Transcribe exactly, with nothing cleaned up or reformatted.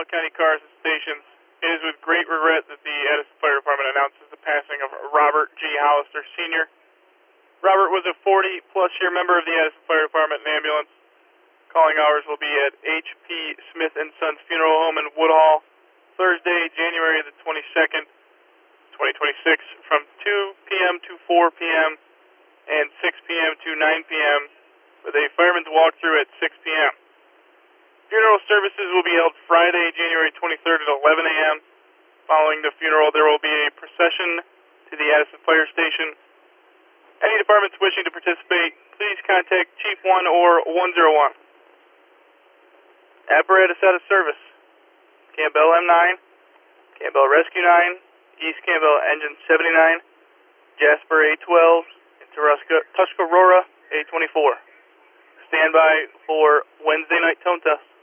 County cars and stations. It is with great regret that the Addison Fire Department announces the passing of Robert G. Hollister, Senior Robert was a forty-plus year member of the Addison Fire Department and ambulance. Calling hours will be at H P Smith and Sons Funeral Home in Woodhall, Thursday, January the twenty-second, twenty twenty-six, from two p.m. to four p.m. and six p.m. to nine p.m., with a fireman's walkthrough at six p.m. Funeral services will be held Friday, January twenty-third at eleven a.m. Following the funeral, there will be a procession to the Addison Fire Station. Any departments wishing to participate, please contact Chief one or one oh one. Apparatus out of service. Campbell M nine, Campbell Rescue nine, East Campbell Engine seventy-nine, Jasper A twelve, and Tusca, Tuscarora A twenty-four. Stand by for Wednesday night tone test.